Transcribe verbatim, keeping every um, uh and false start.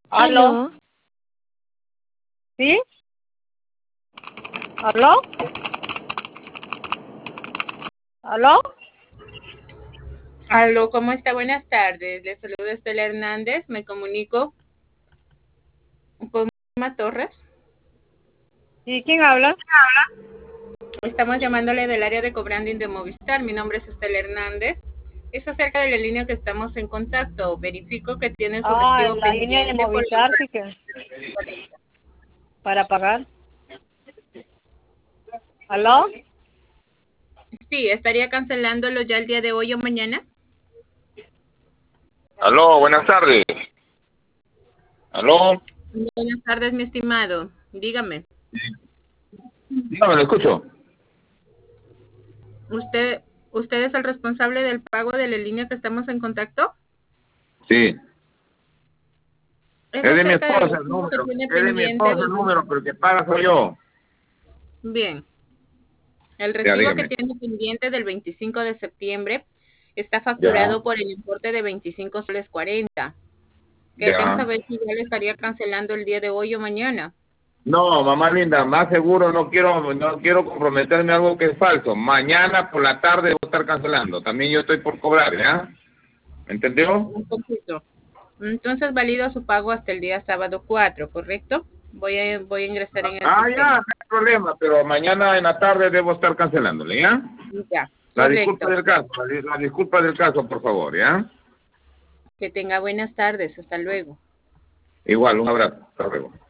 ¿Aló? ¿Aló? ¿Sí? ¿Aló? ¿Aló? Aló, ¿cómo está? Buenas tardes. Le saluda Estela Hernández. Me comunico con Norma Torres. ¿Y quién habla? Estamos llamándole del área de cobranding de Movistar. Mi nombre es Estela Hernández. Es acerca de la línea que estamos en contacto. Verifico que tiene su Ah, recibo la línea de pendiente por Movistar, sí que... Para pagar. ¿Aló? Sí, estaría cancelándolo ya el día de hoy o mañana. Aló, buenas tardes. Aló. Buenas tardes, mi estimado. Dígame, No, me lo escucho. ¿usted usted es el responsable del pago de la línea que estamos en contacto? Sí. Es Es de mi acerca del esposa el recibo que número. tiene Es de mi pendiente esposa el del... número, pero el que paga soy yo. Bien. El Ya, recibo que dígame. tiene pendiente del veinticinco de septiembre está Ya, facturado por el importe de veinticinco soles cuarenta. Queremos ya. saber si ya le estaría cancelando el día de hoy o mañana. No, mamá linda, más seguro no quiero no quiero comprometerme a algo que es falso. Mañana por la tarde voy a estar cancelando. También yo estoy por cobrar, ¿ya? ¿Me entendió? Un poquito. Entonces valido su pago hasta el día sábado cuatro, ¿correcto? Voy a, voy a ingresar en el Ah, ya, no sistema. hay problema, pero mañana en la tarde debo estar cancelándole, ¿ya? Ya, La disculpa correcto. del caso, la, di- la disculpa del caso, por favor, ¿ya? Que tenga buenas tardes. Hasta luego. Igual, un abrazo. Hasta luego.